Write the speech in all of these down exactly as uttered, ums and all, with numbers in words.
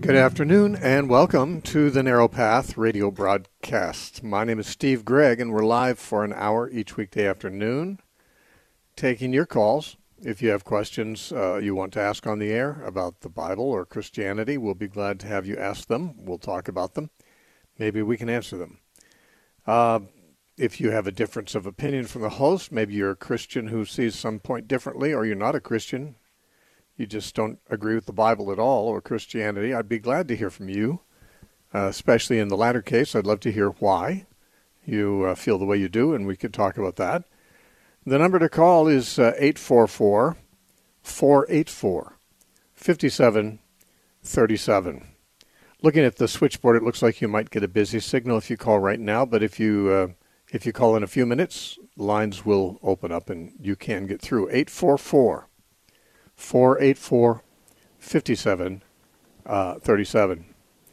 Good afternoon and welcome to the Narrow Path radio broadcast. My name is Steve Gregg and we're live for an hour each weekday afternoon taking your calls. If you have questions uh, you want to ask on the air about the Bible or Christianity, we'll be glad to have you ask them. We'll talk about them. Maybe we can answer them. Uh, if you have a difference of opinion from the host, maybe you're a Christian who sees some point differently, or you're not a Christian, you just don't agree with the Bible at all or Christianity, I'd be glad to hear from you, uh, especially in the latter case. I'd love to hear why you uh, feel the way you do, and we could talk about that. The number to call is uh, eight four four, four eight four, five seven three seven. Looking at the switchboard, it looks like you might get a busy signal if you call right now, but if you uh, if you call in a few minutes, lines will open up and you can get through. eight four four, four eight four, five seven three seven.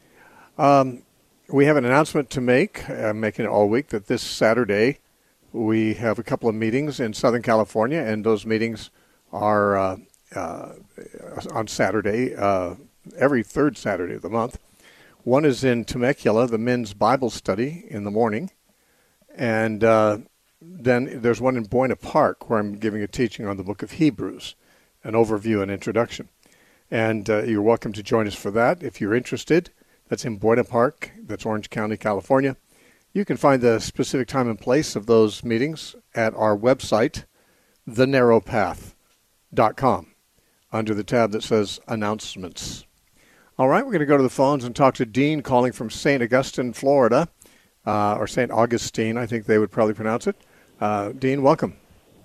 Um, we have an announcement to make. I'm making it all week that this Saturday we have a couple of meetings in Southern California, and those meetings are uh, uh, on Saturday, uh, every third Saturday of the month. One is in Temecula, the men's Bible study in the morning, and uh, then there's one in Buena Park where I'm giving a teaching on the book of Hebrews, an overview and introduction. And uh, you're welcome to join us for that if you're interested. That's in Buena Park. That's Orange County, California. You can find the specific time and place of those meetings at our website, the narrow path dot com, under the tab that says Announcements. All right, we're going to go to the phones and talk to Dean calling from Saint Augustine, Florida, uh, or Saint Augustine, I think they would probably pronounce it. Uh, Dean, welcome.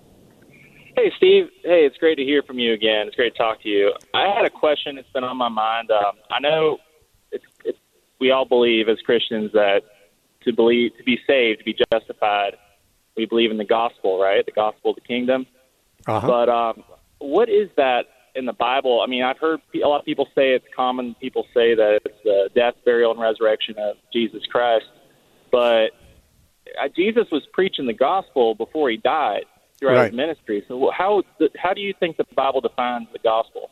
Hey, Steve. Hey, it's great to hear from you again. It's great to talk to you. I had a question that's been on my mind. Um, I know it's, it's, we all believe as Christians that to believe, to be saved, to be justified, we believe in the gospel, right? The gospel of the kingdom. Uh-huh. But um, what is that in the Bible? I mean, I've heard a lot of people say it's common. People say that it's the death, burial, and resurrection of Jesus Christ. But uh, Jesus was preaching the gospel before he died throughout right. his ministry. So how how do you think the Bible defines the gospel?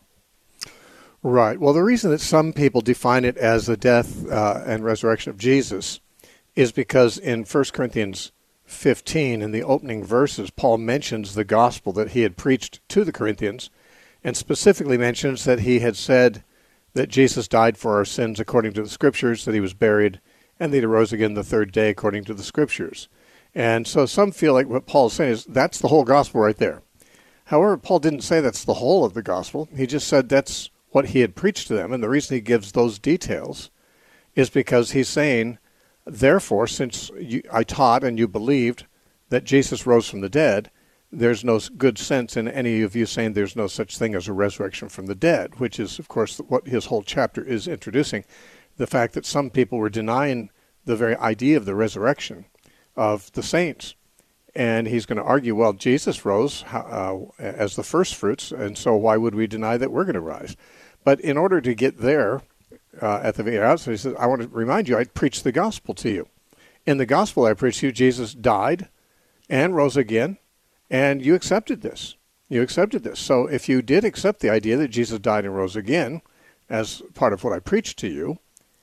Right. Well, the reason that some people define it as the death uh, and resurrection of Jesus is because in First Corinthians fifteen, in the opening verses, Paul mentions the gospel that he had preached to the Corinthians, and specifically mentions that he had said that Jesus died for our sins according to the Scriptures, that he was buried, and that he arose again the third day according to the Scriptures. And so some feel like what Paul is saying is that's the whole gospel right there. However, Paul didn't say that's the whole of the gospel. He just said that's what he had preached to them, and the reason he gives those details is because he's saying, therefore, since you, I taught and you believed that Jesus rose from the dead, there's no good sense in any of you saying there's no such thing as a resurrection from the dead, which is, of course, what his whole chapter is introducing, the fact that some people were denying the very idea of the resurrection of the saints. And he's going to argue, well, Jesus rose uh, as the first fruits, and so why would we deny that we're going to rise? But in order to get there, Uh, at the very outset, he says, I want to remind you, I preached the gospel to you. In the gospel I preached to you, Jesus died and rose again, and you accepted this. You accepted this. So if you did accept the idea that Jesus died and rose again as part of what I preached to you,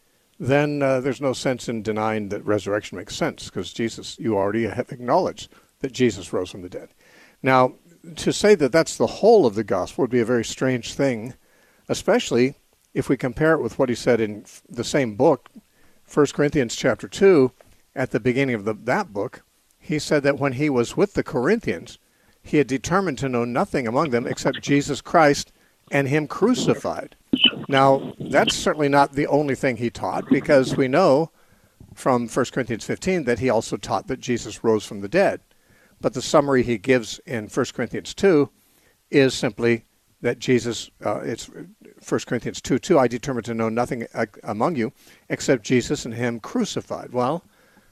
then uh, there's no sense in denying that resurrection makes sense, because Jesus, you already have acknowledged that Jesus rose from the dead. Now, to say that that's the whole of the gospel would be a very strange thing, especially if we compare it with what he said in the same book, First Corinthians chapter two, at the beginning of the, that book, he said that when he was with the Corinthians, he had determined to know nothing among them except Jesus Christ and him crucified. Now, that's certainly not the only thing he taught, because we know from First Corinthians fifteen that he also taught that Jesus rose from the dead. But the summary he gives in First Corinthians two is simply that Jesus, uh, it's First Corinthians two two, I determined to know nothing among you except Jesus and him crucified. Well,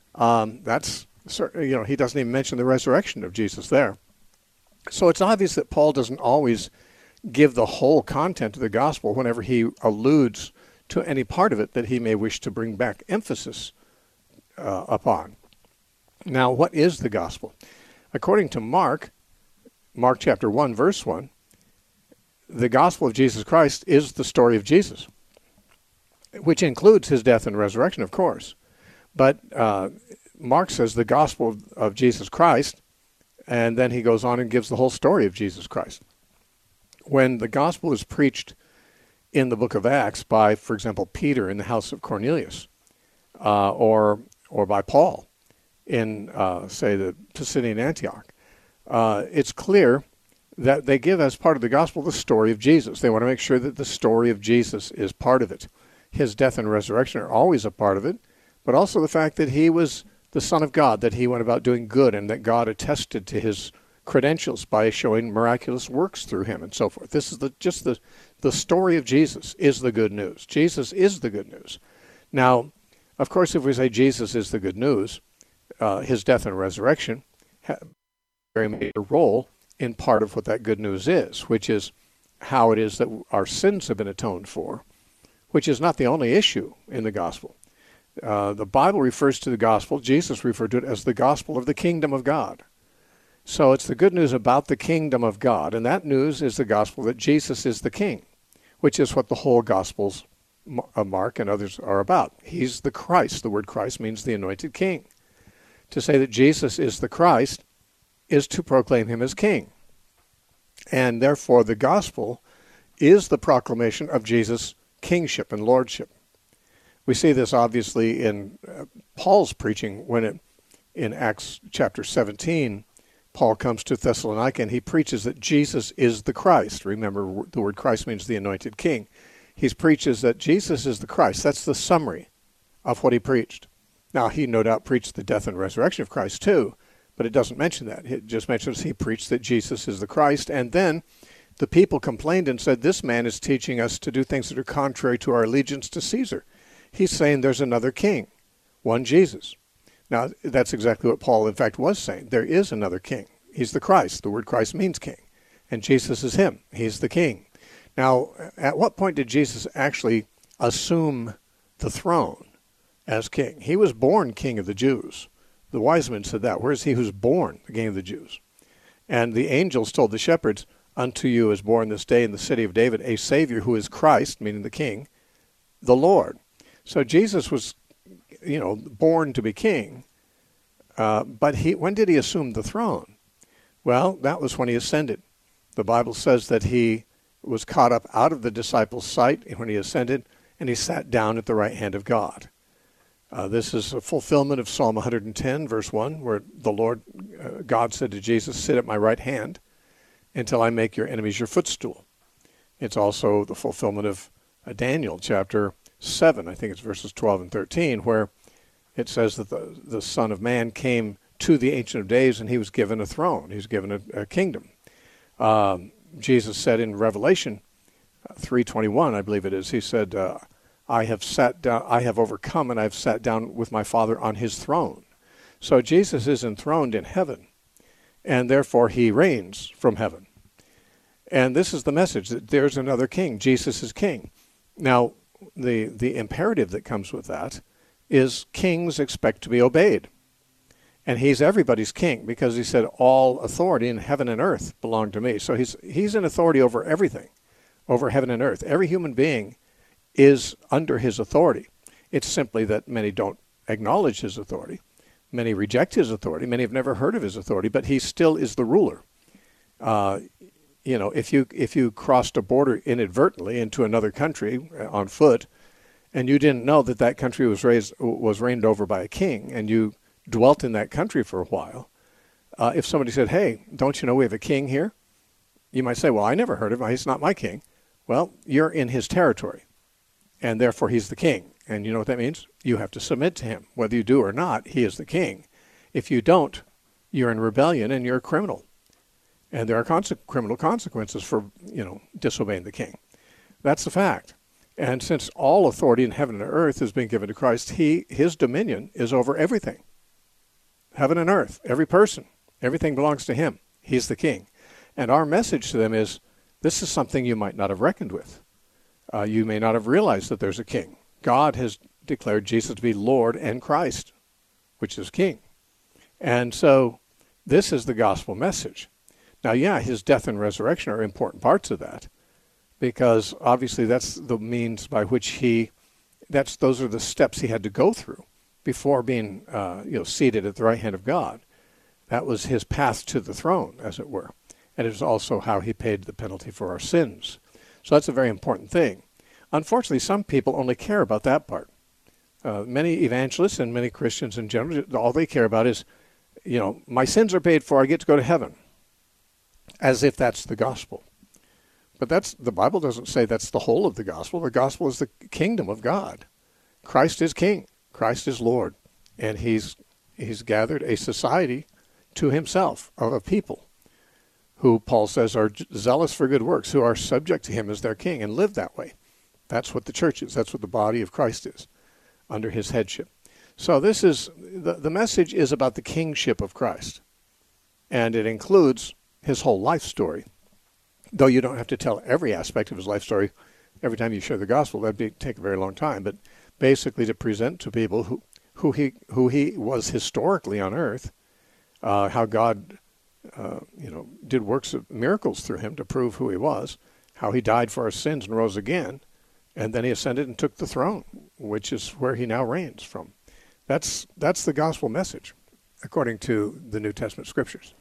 um, that's, you know, he doesn't even mention the resurrection of Jesus there. So it's obvious that Paul doesn't always give the whole content of the gospel whenever he alludes to any part of it that he may wish to bring back emphasis uh, upon. Now, what is the gospel? According to Mark, Mark chapter one, verse one, the gospel of Jesus Christ is the story of Jesus. which includes his death and resurrection, of course. But uh, Mark says the gospel of, of Jesus Christ, and then he goes on and gives the whole story of Jesus Christ. When the gospel is preached in the book of Acts by, for example, Peter in the house of Cornelius, uh, or or by Paul in, uh, say, the Pisidian Antioch, uh, it's clear that they give as part of the gospel the story of Jesus. They want to make sure that the story of Jesus is part of it. His death and resurrection are always a part of it, but also the fact that he was the Son of God, that he went about doing good, and that God attested to his credentials by showing miraculous works through him and so forth. This is the just the, the story of Jesus is the good news. Jesus is the good news. Now, of course, if we say Jesus is the good news, uh, his death and resurrection have a very major role in part of what that good news is, which is how it is that our sins have been atoned for, which is not the only issue in the gospel. Uh, the Bible refers to the gospel, Jesus referred to it as the gospel of the kingdom of God. So it's the good news about the kingdom of God, and that news is the gospel that Jesus is the king, which is what the whole gospels of Mark and others are about. He's the Christ. The word Christ means the anointed king. To say that Jesus is the Christ is to proclaim him as king. And therefore the gospel is the proclamation of Jesus' kingship and lordship. We see this obviously in uh, Paul's preaching when it, in Acts chapter seventeen, Paul comes to Thessalonica and he preaches that Jesus is the Christ. Remember, the word Christ means the anointed king. He preaches that Jesus is the Christ. That's the summary of what he preached. Now, he no doubt preached the death and resurrection of Christ too, but it doesn't mention that. It just mentions he preached that Jesus is the Christ, and then the people complained and said, this man is teaching us to do things that are contrary to our allegiance to Caesar. He's saying there's another king, one Jesus. Now, that's exactly what Paul, in fact, was saying. There is another king. He's the Christ. The word Christ means king, and Jesus is him. He's the king. Now, at what point did Jesus actually assume the throne as king? He was born king of the Jews. The wise men said that. Where is he who's born the king of the Jews? And the angels told the shepherds, unto you is born this day in the city of David a Savior who is Christ, meaning the king, the Lord. So Jesus was, you know, born to be king, uh, but he when did he assume the throne? Well, that was when he ascended. The Bible says that he was caught up out of the disciples' sight when he ascended, and he sat down at the right hand of God. Uh, this is a fulfillment of Psalm one hundred ten, verse one, where the Lord, uh, God said to Jesus, sit at my right hand until I make your enemies your footstool. It's also the fulfillment of uh, Daniel chapter seven, I think it's verses twelve and thirteen, where it says that the, the Son of Man came to the Ancient of Days and he was given a throne. He was given a, a kingdom. Um, Jesus said in Revelation uh, three twenty-one, I believe it is, he said, uh, I have sat down, I have overcome, and I have sat down with my Father on his throne. So Jesus is enthroned in heaven, and therefore he reigns from heaven. And this is the message, that there's another king. Jesus is king. Now, the, the imperative that comes with that is kings expect to be obeyed. And he's everybody's king, because he said all authority in heaven and earth belong to me. So he's he's in authority over everything, over heaven and earth. Every human being is under his authority. It's simply that many don't acknowledge his authority. Many reject his authority. Many have never heard of his authority, but he still is the ruler. Uh, you know, if you if you crossed a border inadvertently into another country on foot, and you didn't know that that country was raised was reigned over by a king, and you dwelt in that country for a while, uh, if somebody said, hey, don't you know we have a king here? You might say, well, I never heard of him. He's not my king. Well, you're in his territory, and therefore he's the king. And you know what that means? You have to submit to him. Whether you do or not, he is the king. If you don't, you're in rebellion and you're a criminal. And there are conse- criminal consequences for, you know, disobeying the king. That's the fact. And since all authority in heaven and earth has been given to Christ, he his dominion is over everything. Heaven and earth, every person, everything belongs to him. He's the king. And our message to them is, this is something you might not have reckoned with. Uh, you may not have realized that there's a king. God has declared Jesus to be Lord and Christ, which is king. And so this is the gospel message. Now, yeah, his death and resurrection are important parts of that, because obviously that's the means by which he that's those are the steps he had to go through before being uh, you know seated at the right hand of God. That was his path to the throne, as it were. And it is also how he paid the penalty for our sins. So that's a very important thing. Unfortunately, some people only care about that part. Uh, many evangelists and many Christians in general, all they care about is, you know, my sins are paid for, I get to go to heaven. As if that's the gospel. But that's the Bible doesn't say that's the whole of the gospel. The gospel is the kingdom of God. Christ is king. Christ is Lord. And he's he's gathered a society to himself of a people who Paul says are zealous for good works, who are subject to him as their king and live that way. That's what the church is. That's what the body of Christ is, under his headship. So this is, the, the message is about the kingship of Christ. And it includes his whole life story. Though you don't have to tell every aspect of his life story every time you share the gospel. That'd be, take a very long time. But basically to present to people who, who, he, who he was historically on earth, uh, how God uh, you know, did works of miracles through him to prove who he was, how he died for our sins and rose again, and then he ascended and took the throne, which is where he now reigns from. That's that's the gospel message, according to the New Testament scriptures.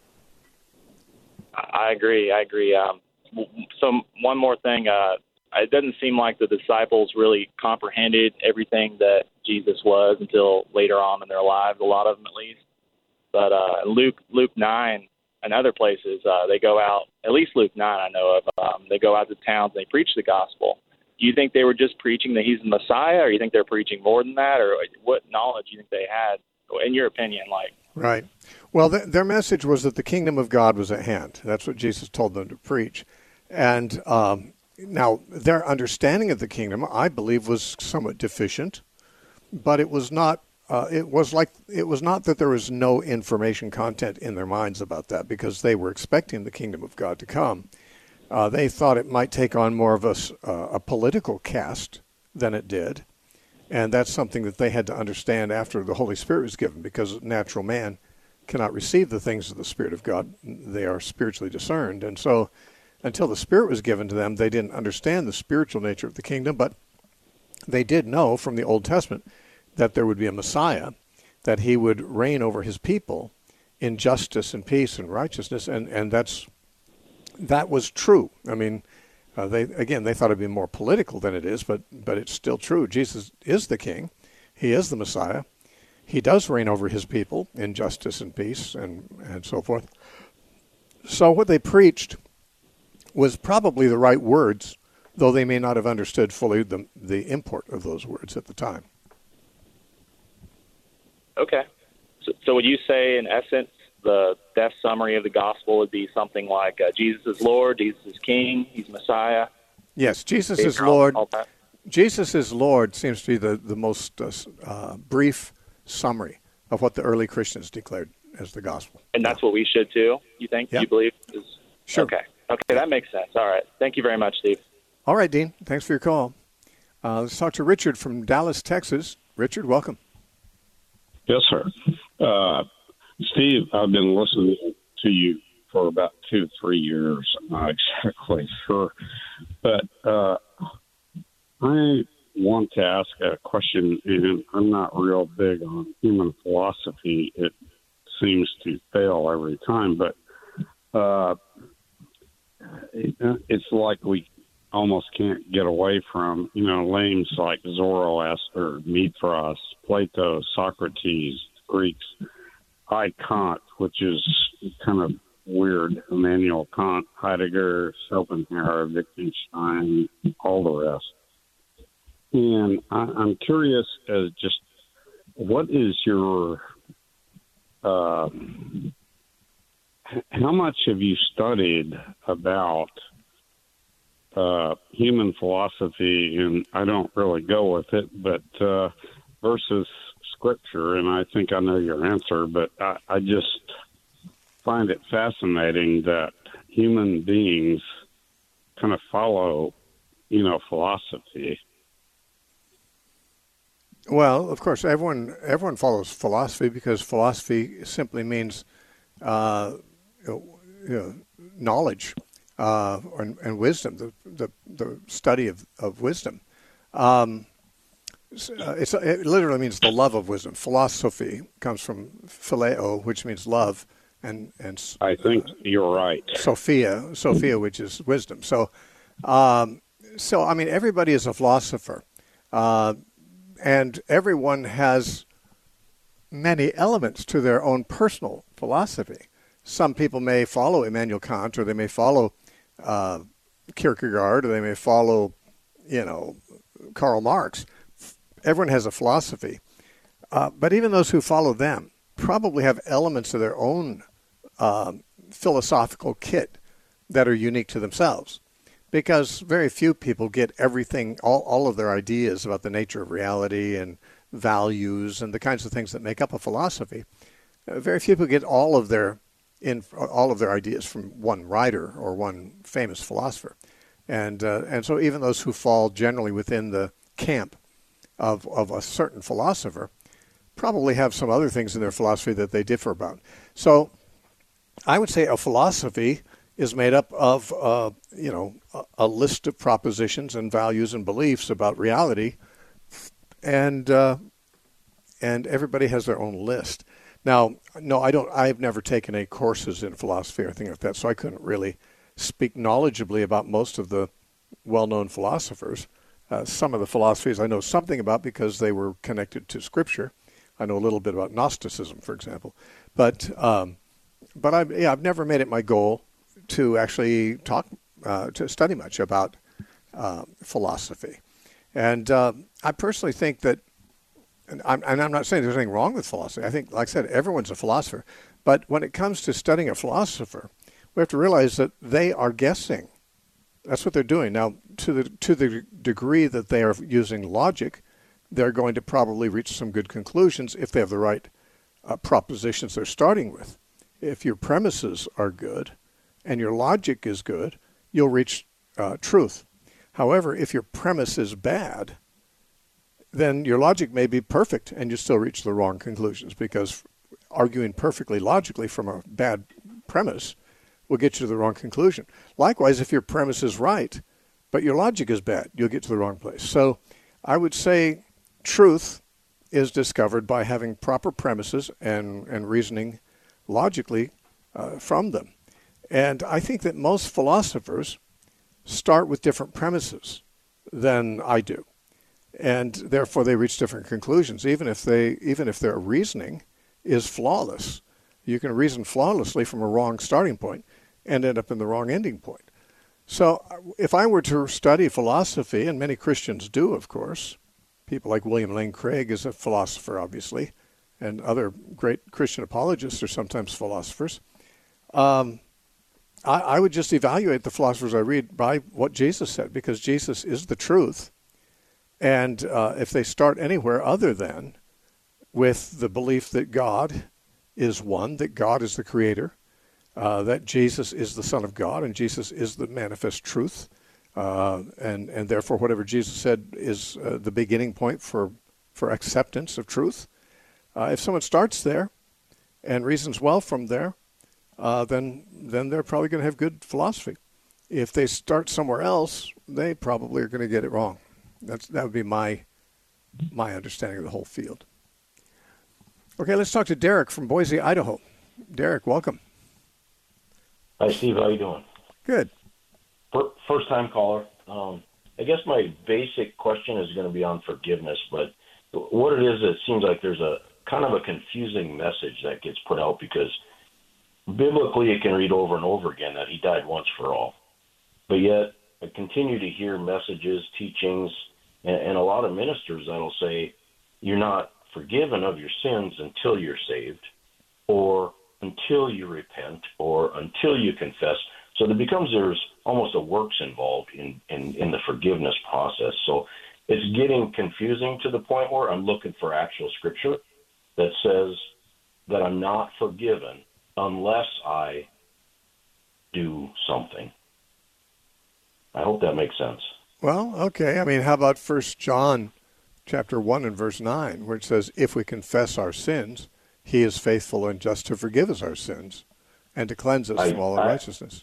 I agree. I agree. Um, so one more thing. Uh, it doesn't seem like the disciples really comprehended everything that Jesus was until later on in their lives, a lot of them at least. But uh, Luke Luke nine and other places, uh, they go out, at least Luke nine I know of, um, they go out to towns and they preach the gospel. Do you think they were just preaching that he's the Messiah, or you think they're preaching more than that, or what knowledge do you think they had, in your opinion? Like, right. Well, th- their message was that the kingdom of God was at hand. That's what Jesus told them to preach. And um, now their understanding of the kingdom, I believe, was somewhat deficient, but it was not. Uh, it was like it was not that there was no information content in their minds about that, because they were expecting the kingdom of God to come. Uh, they thought it might take on more of a, uh, a political cast than it did, and that's something that they had to understand after the Holy Spirit was given, because natural man cannot receive the things of the Spirit of God. They are spiritually discerned, and so until the Spirit was given to them, they didn't understand the spiritual nature of the kingdom, but they did know from the Old Testament that there would be a Messiah, that he would reign over his people in justice and peace and righteousness, and, and that's that was true. I mean, uh, they again, they thought it'd be more political than it is, but but it's still true. Jesus is the king. He is the Messiah. He does reign over his people in justice and peace and, and so forth. So what they preached was probably the right words, though they may not have understood fully the the import of those words at the time. Okay. So, so would you say, in essence, the best summary of the gospel would be something like uh, Jesus is Lord, Jesus is King, he's Messiah? Yes, Jesus is Lord. Jesus is Lord seems to be the, the most uh, uh, brief summary of what the early Christians declared as the gospel. And that's yeah. what we should too, you think? Yeah. You believe? Is... Sure. Okay. Okay, that makes sense. All right. Thank you very much, Steve. All right, Dean. Thanks for your call. Uh, let's talk to Richard from Dallas, Texas. Richard, welcome. Yes, sir. Uh, Steve, I've been listening to you for about two, three years. I'm not exactly sure. But uh, I want to ask a question, and I'm not real big on human philosophy. It seems to fail every time. But uh, it, it's like we almost can't get away from, you know, names like Zoroaster, Mithras, Plato, Socrates, Greeks, I. Kant, which is kind of weird, Immanuel Kant, Heidegger, Schopenhauer, Wittgenstein, all the rest. And I, I'm curious as just what is your, uh, how much have you studied about Uh, human philosophy, and I don't really go with it, but uh, versus scripture, and I think I know your answer, but I, I just find it fascinating that human beings kind of follow, you know, philosophy. Well, of course, everyone everyone follows philosophy because philosophy simply means uh, you know, knowledge. Uh, and, and wisdom, the, the the study of, of wisdom. Um, Uh, it's, it literally means the love of wisdom. Philosophy comes from phileo, which means love, and and I think uh, you're right. Sophia, Sophia, which is wisdom. So, um, so I mean, everybody is a philosopher, uh, and everyone has many elements to their own personal philosophy. Some people may follow Immanuel Kant, or they may follow uh, Kierkegaard, or they may follow, you know, Karl Marx. Everyone has a philosophy. Uh, but even those who follow them probably have elements of their own um, philosophical kit that are unique to themselves. Because very few people get everything, all, all of their ideas about the nature of reality and values and the kinds of things that make up a philosophy. Uh, very few people get all of their in all of their ideas from one writer or one famous philosopher. And uh, and so even those who fall generally within the camp of of a certain philosopher probably have some other things in their philosophy that they differ about. So I would say a philosophy is made up of uh, you know a, a list of propositions and values and beliefs about reality, and uh, and everybody has their own list. Now, no, I don't. I've never taken any courses in philosophy or anything like that, so I couldn't really speak knowledgeably about most of the well-known philosophers. Uh, some of the philosophies I know something about because they were connected to Scripture. I know a little bit about Gnosticism, for example, but um, but I've yeah, I've never made it my goal to actually talk uh, to study much about uh, philosophy, and uh, I personally think that. And I'm, and I'm not saying there's anything wrong with philosophy. I think, like I said, everyone's a philosopher. But when it comes to studying a philosopher, we have to realize that they are guessing. That's what they're doing. Now, to the to the degree that they are using logic, they're going to probably reach some good conclusions if they have the right uh, propositions they're starting with. If your premises are good and your logic is good, you'll reach uh, truth. However, if your premise is bad, then your logic may be perfect and you still reach the wrong conclusions, because arguing perfectly logically from a bad premise will get you to the wrong conclusion. Likewise, if your premise is right, but your logic is bad, you'll get to the wrong place. So I would say truth is discovered by having proper premises and, and reasoning logically uh, from them. And I think that most philosophers start with different premises than I do. And therefore, they reach different conclusions, even if they, even if their reasoning is flawless. You can reason flawlessly from a wrong starting point and end up in the wrong ending point. So, if I were to study philosophy, and many Christians do, of course, people like William Lane Craig is a philosopher, obviously, and other great Christian apologists are sometimes philosophers. Um, I, I would just evaluate the philosophers I read by what Jesus said, because Jesus is the truth. And uh, if they start anywhere other than with the belief that God is one, that God is the creator, uh, that Jesus is the Son of God, and Jesus is the manifest truth, uh, and, and therefore whatever Jesus said is uh, the beginning point for, for acceptance of truth. Uh, if someone starts there and reasons well from there, uh, then then they're probably going to have good philosophy. If they start somewhere else, they probably are going to get it wrong. That's, that would be my my understanding of the whole field. Okay, let's talk to Derek from Boise, Idaho. Derek, welcome. Hi, Steve. How you doing? Good. First-time caller. Um, I guess my basic question is going to be on forgiveness, but what it is, it seems like there's a kind of a confusing message that gets put out, because biblically it can read over and over again that he died once for all. But yet I continue to hear messages, teachings, and, and a lot of ministers that'll say you're not forgiven of your sins until you're saved, or until you repent, or until you confess. So there becomes, there's almost a works involved in, in, in the forgiveness process. So it's getting confusing to the point where I'm looking for actual scripture that says that I'm not forgiven unless I do something. I hope that makes sense. Well, okay. I mean, how about First John chapter one and verse nine, where it says, if we confess our sins, he is faithful and just to forgive us our sins and to cleanse us I, from all I, unrighteousness.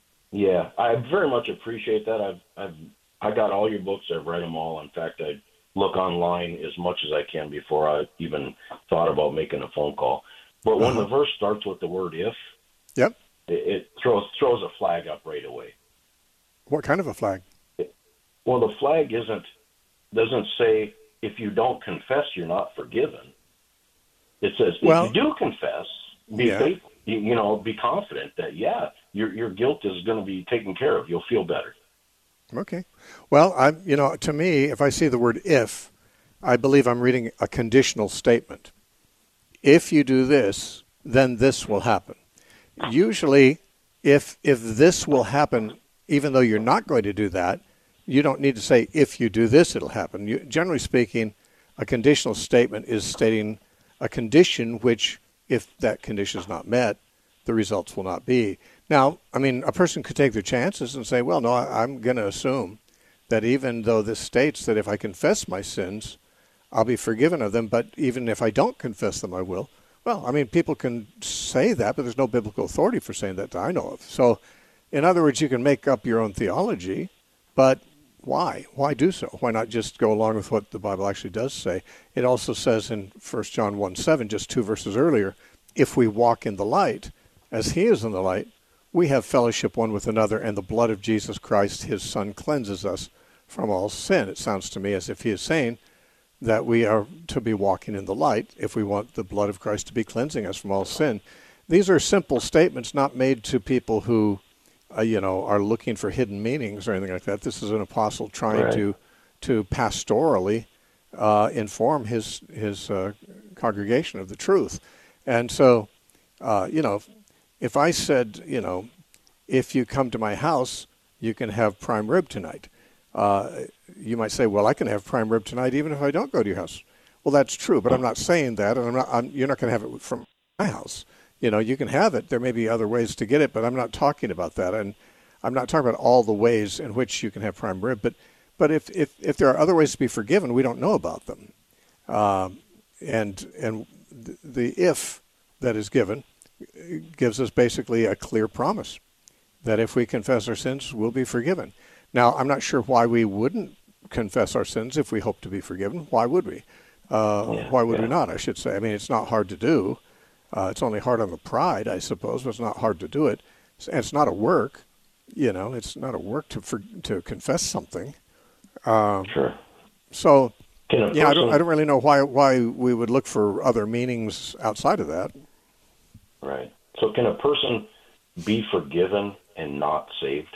Yeah, I very much appreciate that. I've, I've, I got all your books. I've read them all. In fact, I look online as much as I can before I even thought about making a phone call. But when Uh-huh. the verse starts with the word if, Yep. it, it throws throws a flag up right away. What kind of a flag? Well, the flag isn't doesn't say if you don't confess, you're not forgiven. It says Well, if you do confess, be yeah. faithful. You, you know, be confident that yeah, your your guilt is going to be taken care of. You'll feel better. Okay. Well, I, you know, to me, if I see the word if, I believe I'm reading a conditional statement. If you do this, then this will happen. Usually, if if this will happen, even though you're not going to do that, you don't need to say, if you do this, it'll happen. You, generally speaking, a conditional statement is stating a condition which, if that condition is not met, the results will not be. Now, I mean, a person could take their chances and say, well, no, I, I'm going to assume that even though this states that if I confess my sins, I'll be forgiven of them, but even if I don't confess them, I will. Well, I mean, people can say that, but there's no biblical authority for saying that that I know of. So, in other words, you can make up your own theology, but why? Why do so? Why not just go along with what the Bible actually does say? It also says in First John one seven, just two verses earlier, if we walk in the light, as he is in the light, we have fellowship one with another, and the blood of Jesus Christ, his Son, cleanses us from all sin. It sounds to me as if he is saying that we are to be walking in the light if we want the blood of Christ to be cleansing us from all sin. These are simple statements not made to people who, uh, you know, are looking for hidden meanings or anything like that. This is an apostle trying Right. to to pastorally uh, inform his his uh, congregation of the truth. And so, uh, you know, if I said, you know, if you come to my house, you can have prime rib tonight. Uh, you might say, well, I can have prime rib tonight even if I don't go to your house. Well, that's true, but I'm not saying that, and I'm not. I'm, you're not going to have it from my house. You know, you can have it. There may be other ways to get it, but I'm not talking about that. And I'm not talking about all the ways in which you can have prime rib. But, but if if, if there are other ways to be forgiven, we don't know about them. Um, and and the, the if that is given gives us basically a clear promise that if we confess our sins, we'll be forgiven. Now, I'm not sure why we wouldn't confess our sins if we hope to be forgiven. Why would we? Uh, Yeah, why would yeah. we not, I should say? I mean, it's not hard to do. Uh, it's only hard on the pride, I suppose, but it's not hard to do it. And it's not a work, you know, it's not a work to for, to confess something. Um, Sure. so, Can a yeah, I don't, person- I don't really know why why we would look for other meanings outside of that. Right. So can a person be forgiven and not saved?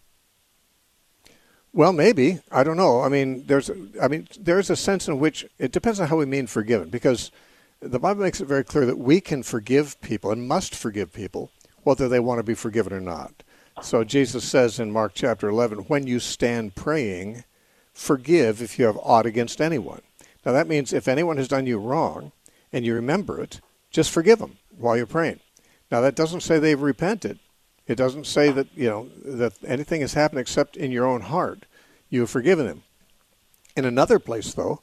Well, maybe. I don't know. I mean, there's I mean, there's a sense in which it depends on how we mean forgiven, because the Bible makes it very clear that we can forgive people and must forgive people whether they want to be forgiven or not. So Jesus says in Mark chapter eleven, when you stand praying, forgive if you have aught against anyone. Now that means if anyone has done you wrong and you remember it, just forgive them while you're praying. Now that doesn't say they've repented. It doesn't say that, you know, that anything has happened except in your own heart. You have forgiven them. In another place, though,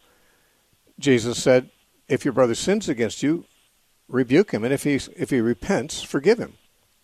Jesus said, if your brother sins against you, rebuke him, and if he if he repents, forgive him.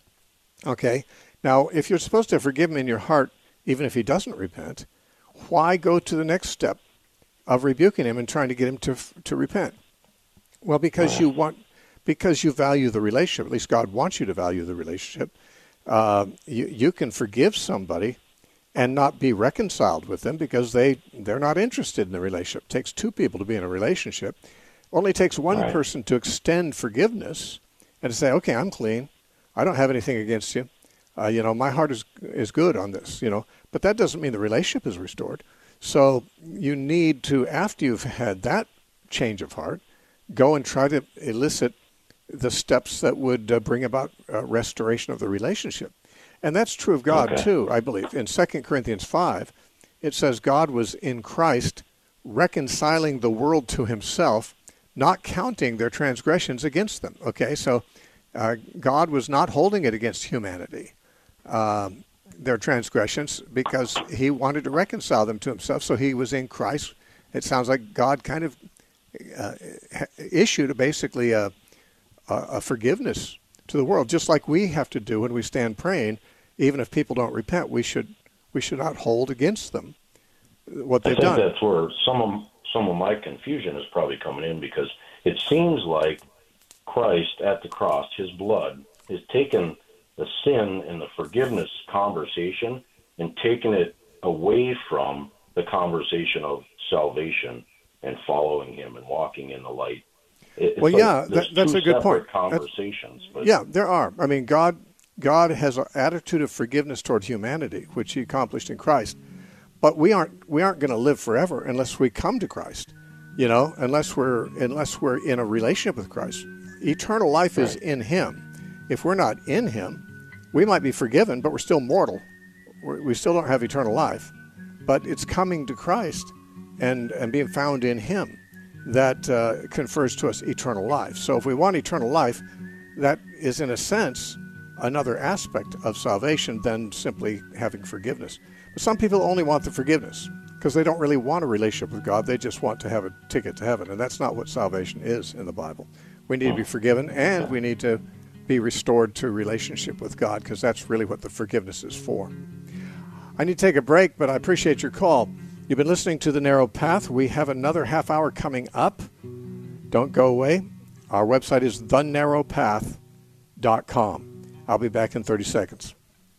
Okay? Now, if you're supposed to forgive him in your heart, even if he doesn't repent, why go to the next step of rebuking him and trying to get him to to repent? Well, because you want, because you value the relationship. At least God wants you to value the relationship. Uh, you you can forgive somebody and not be reconciled with them because they they're not interested in the relationship. It takes two people to be in a relationship. Only takes one Right. person to extend forgiveness and to say, okay, I'm clean. I don't have anything against you. Uh, you know, my heart is is good on this, you know. But that doesn't mean the relationship is restored. So you need to, after you've had that change of heart, go and try to elicit the steps that would uh, bring about uh, restoration of the relationship. And that's true of God, Okay. too, I believe. In Second Corinthians five, it says God was in Christ reconciling the world to himself, not counting their transgressions against them. Okay, so uh, God was not holding it against humanity, um, their transgressions, because he wanted to reconcile them to himself. So he was in Christ. It sounds like God kind of uh, issued a, basically a, a, a forgiveness to the world, just like we have to do when we stand praying. Even if people don't repent, we should we should not hold against them what I they've think done. that's where some of some of my confusion is probably coming in, because it seems like Christ at the cross, his blood, has taken the sin and the forgiveness conversation and taken it away from the conversation of salvation and following him and walking in the light. It's well, like yeah, that, that's a good point. Conversations, but yeah, there are. I mean, God, God has an attitude of forgiveness toward humanity, which he accomplished in Christ. But we aren't we aren't going to live forever unless we come to Christ. You know, unless we're unless we're in a relationship with Christ. Eternal life is in him. If we're not in him, we might be forgiven, but we're still mortal. We're, we still don't have eternal life. But it's coming to Christ and, and being found in him that uh, confers to us eternal life. So if we want eternal life, that is in a sense another aspect of salvation than simply having forgiveness. But some people only want the forgiveness because they don't really want a relationship with God. They just want to have a ticket to heaven, and that's not what salvation is in the Bible. We need to be forgiven, and we need to be restored to relationship with God, because that's really what the forgiveness is for. I need to take a break, but I appreciate your call. You've been listening to The Narrow Path. We have another half hour coming up. Don't go away. Our website is the narrow path dot com. I'll be back in thirty seconds.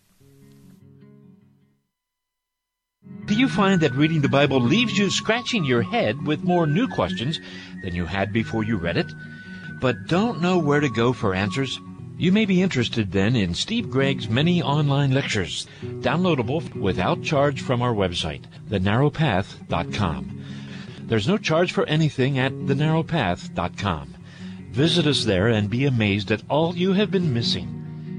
Do you find that reading the Bible leaves you scratching your head with more new questions than you had before you read it, but don't know where to go for answers? You may be interested then in Steve Gregg's many online lectures, downloadable without charge from our website, the narrow path dot com. There's no charge for anything at the narrow path dot com. Visit us there and be amazed at all you have been missing.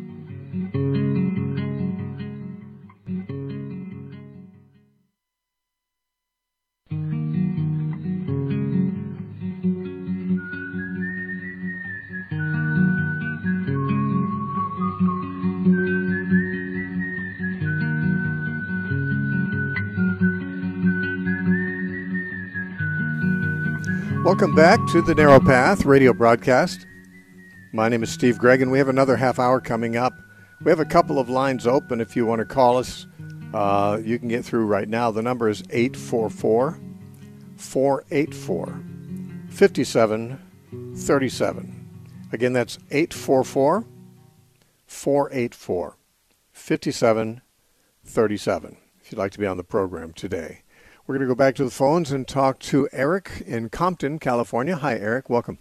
Welcome back to the Narrow Path radio broadcast. My name is Steve Gregg, and we have another half hour coming up. We have a couple of lines open if you want to call us. Uh, you can get through right now. The number is eight four four, four eight four, five seven three seven. Again, that's eight four four, four eight four, five seven three seven if you'd like to be on the program today. We're going to go back to the phones and talk to Eric in Compton, California. Hi, Eric. Welcome.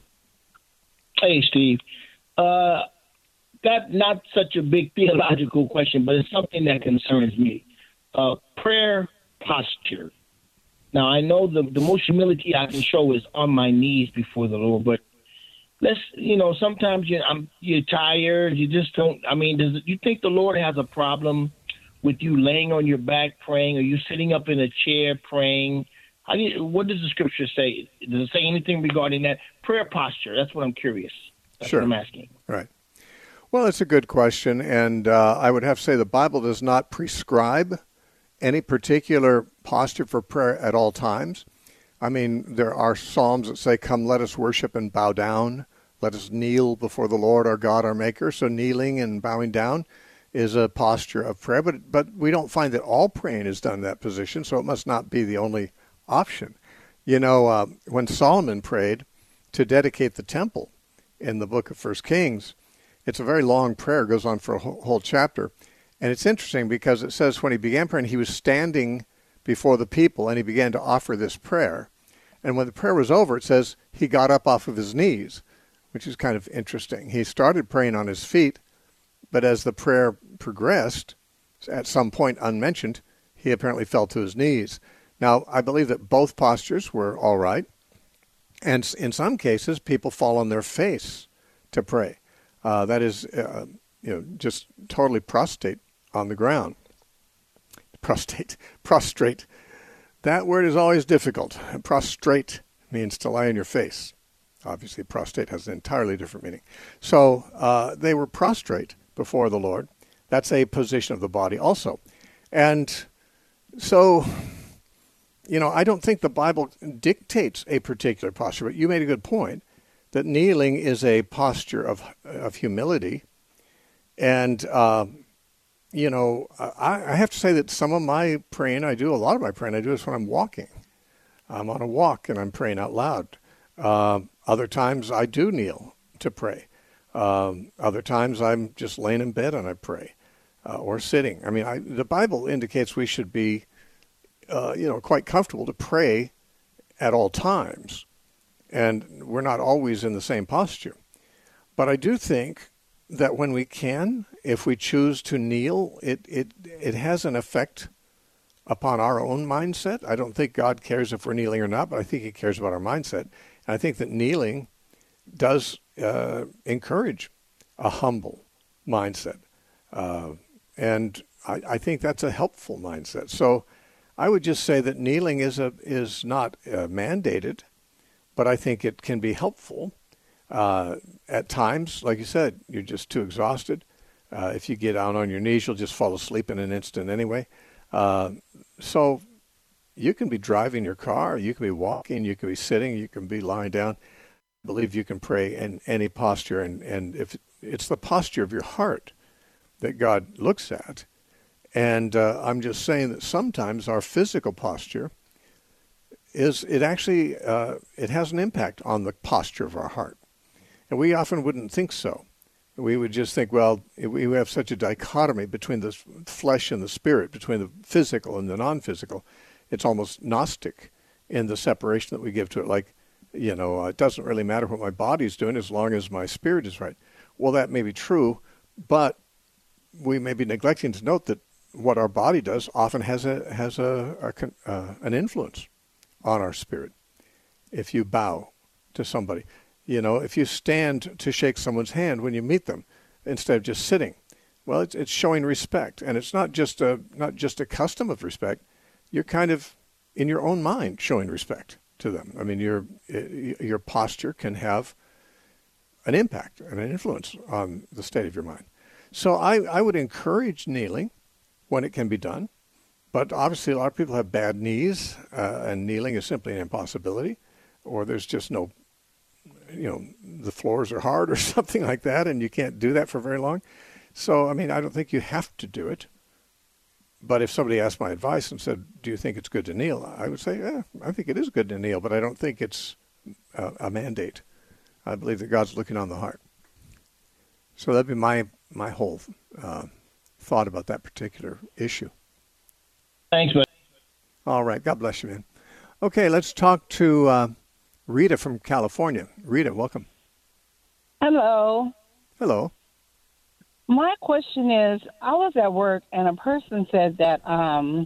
Hey, Steve. Uh, that not such a big theological question, but it's something that concerns me. Uh, prayer posture. Now, I know the, the most humility I can show is on my knees before the Lord, but let's, you know, sometimes you, I'm, you're tired. You just don't, I mean, does you think the Lord has a problem with you laying on your back praying? Are you sitting up in a chair praying? How do you, what does the scripture say? Does it say anything regarding that? Prayer posture, that's what I'm curious. That's sure. what I'm asking. Right. Well, it's a good question, and uh, I would have to say the Bible does not prescribe any particular posture for prayer at all times. I mean, there are psalms that say, come, let us worship and bow down. Let us kneel before the Lord our God, our Maker. So kneeling and bowing down is a posture of prayer, but but we don't find that all praying is done in that position, so it must not be the only option. You know, uh, when Solomon prayed to dedicate the temple in the book of First Kings, it's a very long prayer, goes on for a whole, whole chapter, and it's interesting because it says when he began praying, he was standing before the people, and he began to offer this prayer, and when the prayer was over, it says he got up off of his knees, which is kind of interesting. He started praying on his feet, but as the prayer progressed, at some point unmentioned, he apparently fell to his knees. Now, I believe that both postures were all right. And in some cases, people fall on their face to pray. Uh, that is, uh, you know, just totally prostrate on the ground. Prostrate. Prostrate. That word is always difficult. Prostrate means to lie on your face. Obviously, prostrate has an entirely different meaning. So uh, they were prostrate before the Lord. That's a position of the body also. And so, you know, I don't think the Bible dictates a particular posture, but you made a good point that kneeling is a posture of of humility. And, uh, you know, I, I have to say that some of my praying, I do a lot of my praying, I do this when I'm walking. I'm on a walk and I'm praying out loud. Uh, other times I do kneel to pray. Um, other times I'm just laying in bed and I pray, uh, or sitting. I mean, I, the Bible indicates we should be, uh, you know, quite comfortable to pray at all times, and we're not always in the same posture. But I do think that when we can, if we choose to kneel, it it it has an effect upon our own mindset. I don't think God cares if we're kneeling or not, but I think he cares about our mindset. And I think that kneeling does uh, encourage a humble mindset. Uh, and I, I think that's a helpful mindset. So I would just say that kneeling is a is not uh, mandated, but I think it can be helpful. Uh, at times, like you said, you're just too exhausted. Uh, if you get down on your knees, you'll just fall asleep in an instant anyway. Uh, so you can be driving your car, you can be walking, you can be sitting, you can be lying down. I believe you can pray in any posture, and, and if it's the posture of your heart that God looks at. And uh, I'm just saying that sometimes our physical posture is, it actually, uh, it has an impact on the posture of our heart. And we often wouldn't think so. We would just think, well, we have such a dichotomy between the flesh and the spirit, between the physical and the non-physical. It's almost Gnostic in the separation that we give to it. Like, you know, it doesn't really matter what my body's doing as long as my spirit is right. Well, that may be true, but we may be neglecting to note that what our body does often has a has a, a uh, an influence on our spirit. If you bow to somebody, you know, if you stand to shake someone's hand when you meet them instead of just sitting, well, it's it's showing respect, and it's not just a not just a custom of respect. You're kind of in your own mind showing respect to them. I mean, your your posture can have an impact and an influence on the state of your mind. So I, I would encourage kneeling when it can be done, but obviously a lot of people have bad knees, uh, and kneeling is simply an impossibility, or there's just no, you know, the floors are hard or something like that, and you can't do that for very long. So, I mean, I don't think you have to do it. But if somebody asked my advice and said, do you think it's good to kneel? I would say, yeah, I think it is good to kneel, but I don't think it's a, a mandate. I believe that God's looking on the heart. So that'd be my, my whole uh, thought about that particular issue. Thanks, man. All right. God bless you, man. Okay, let's talk to uh, Rita from California. Rita, welcome. Hello. Hello. My question is, I was at work and a person said that um,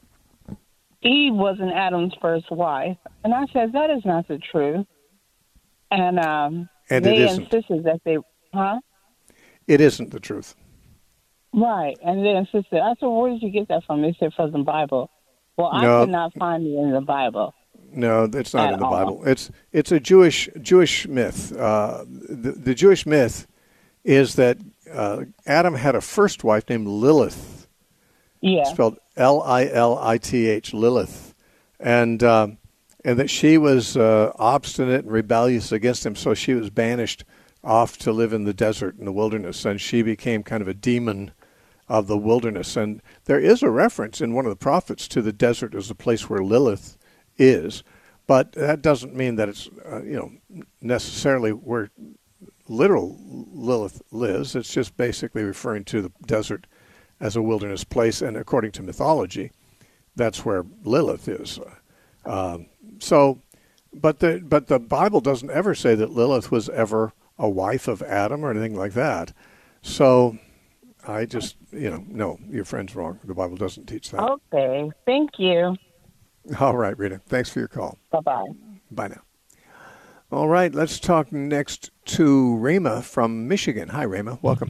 Eve wasn't Adam's first wife. And I said, that is not the truth. And, um, and they it isn't. insisted that they, huh? It isn't the truth. Right. And they insisted. I said, where did you get that from? They said, from the Bible. Well, No. I could not find it in the Bible. No, it's not At in the all. Bible. It's it's a Jewish Jewish myth. Uh, the, the Jewish myth is that uh, Adam had a first wife named Lilith. Yeah. Spelled L I L I T H, Lilith, and um, and that she was uh, obstinate and rebellious against him, so she was banished off to live in the desert, in the wilderness, and she became kind of a demon of the wilderness. And there is a reference in one of the prophets to the desert as the place where Lilith is, but that doesn't mean that it's uh, you know necessarily where literal Lilith lives. It's just basically referring to the desert as a wilderness place, and according to mythology, that's where Lilith is. Um, so, but the but the Bible doesn't ever say that Lilith was ever a wife of Adam or anything like that. So, I just you know no, your friend's wrong. The Bible doesn't teach that. Okay. Thank you. All right, Rita. Thanks for your call. Bye-bye. Bye now. All right, let's talk next to Rama from Michigan. Hi, Rama. Welcome.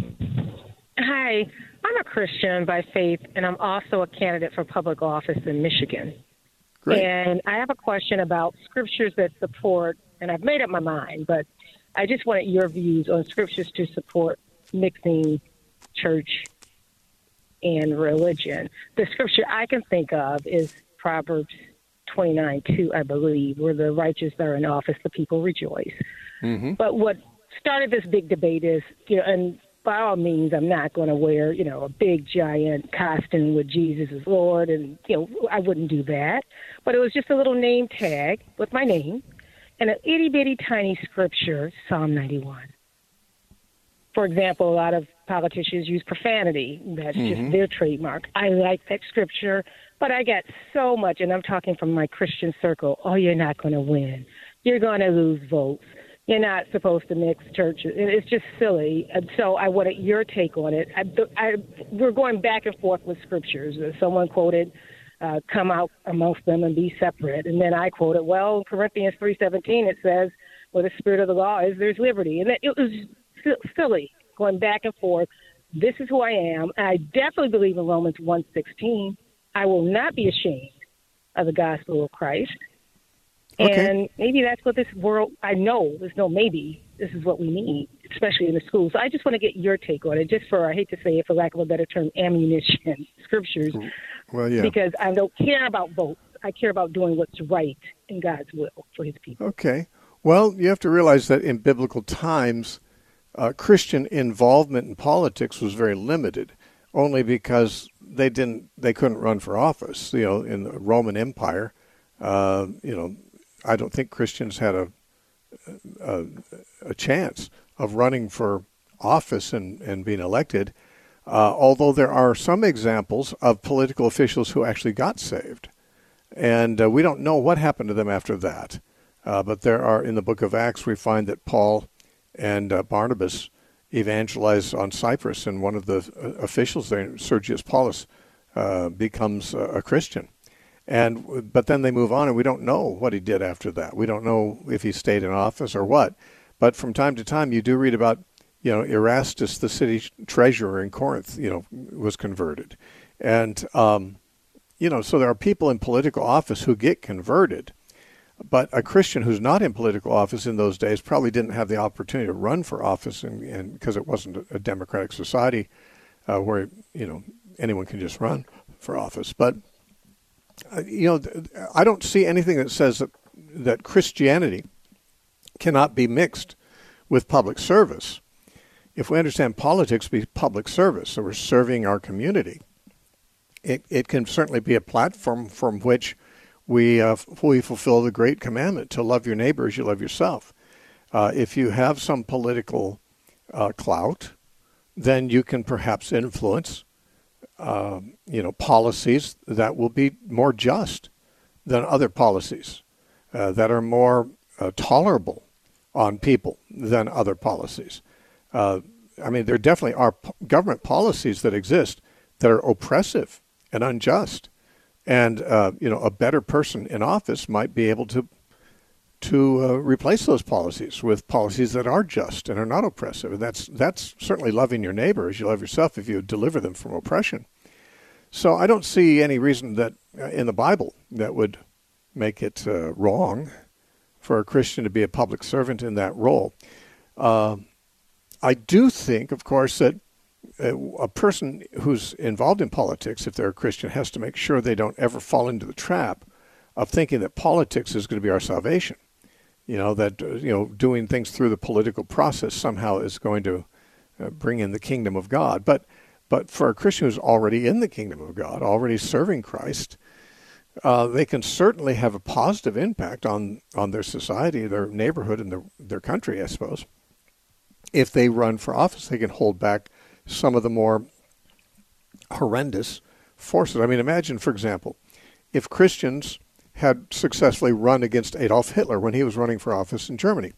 Hi. I'm a Christian by faith, and I'm also a candidate for public office in Michigan. Great. And I have a question about scriptures that support, and I've made up my mind, but I just wanted your views on scriptures to support mixing church and religion. The scripture I can think of is Proverbs twenty-nine two, I believe, where the righteous are in office, the people rejoice. Mm-hmm. But what started this big debate is, you know, and by all means, I'm not going to wear, you know, a big giant costume with Jesus as Lord, and, you know, I wouldn't do that. But it was just a little name tag with my name and an itty-bitty tiny scripture, Psalm ninety-one. For example, a lot of politicians use profanity. That's mm-hmm. just their trademark. I like that scripture, but I got so much, and I'm talking from my Christian circle, oh, you're not going to win. You're going to lose votes. You're not supposed to mix churches. It's just silly. And so I wanted your take on it. I, I, we're going back and forth with scriptures. Someone quoted, uh, come out amongst them and be separate. And then I quoted, well, in Corinthians three seventeen, it says, where the spirit of the law is, there's liberty. And it was silly, going back and forth. This is who I am. And I definitely believe in Romans one sixteen. I will not be ashamed of the gospel of Christ. Okay. And maybe that's what this world, I know, there's no maybe, this is what we need, especially in the schools. So I just want to get your take on it, just for, I hate to say it, for lack of a better term, ammunition, scriptures. Well, yeah. Because I don't care about votes. I care about doing what's right in God's will for his people. Okay. Well, you have to realize that in biblical times, uh, Christian involvement in politics was very limited, only because they didn't, they couldn't run for office. You know, in the Roman Empire, uh, you know, I don't think Christians had a, a a chance of running for office and, and being elected, uh, although there are some examples of political officials who actually got saved. And uh, we don't know what happened to them after that. Uh, but there are, in the book of Acts, we find that Paul and uh, Barnabas evangelized on Cyprus, and one of the officials there, Sergius Paulus, uh, becomes a, a Christian. And but then they move on, and we don't know what he did after that. We don't know if he stayed in office or what. But from time to time, you do read about, you know, Erastus, the city treasurer in Corinth, you know, was converted. And, um, you know, so there are people in political office who get converted. But a Christian who's not in political office in those days probably didn't have the opportunity to run for office, and, and because it wasn't a, a democratic society uh, where, you know, anyone can just run for office. But you know, I don't see anything that says that, that Christianity cannot be mixed with public service. If we understand politics to be public service, so we're serving our community, it, it can certainly be a platform from which we uh, we fulfill the great commandment to love your neighbor as you love yourself. Uh, if you have some political uh, clout, then you can perhaps influence Uh, you know, policies that will be more just than other policies, uh, that are more uh, tolerable on people than other policies. Uh, I mean, there definitely are p- government policies that exist that are oppressive and unjust, and uh, you know, a better person in office might be able to to uh, replace those policies with policies that are just and are not oppressive. And that's that's certainly loving your neighbor as you love yourself if you deliver them from oppression. So I don't see any reason that uh, in the Bible that would make it uh, wrong for a Christian to be a public servant in that role. Uh, I do think, of course, that uh, a person who's involved in politics, if they're a Christian, has to make sure they don't ever fall into the trap of thinking that politics is going to be our salvation. You know, that, uh, you know, doing things through the political process somehow is going to uh, bring in the kingdom of God. But But for a Christian who's already in the kingdom of God, already serving Christ, uh, they can certainly have a positive impact on, on their society, their neighborhood, and their, their country, I suppose. If they run for office, they can hold back some of the more horrendous forces. I mean, imagine, for example, if Christians had successfully run against Adolf Hitler when he was running for office in Germany,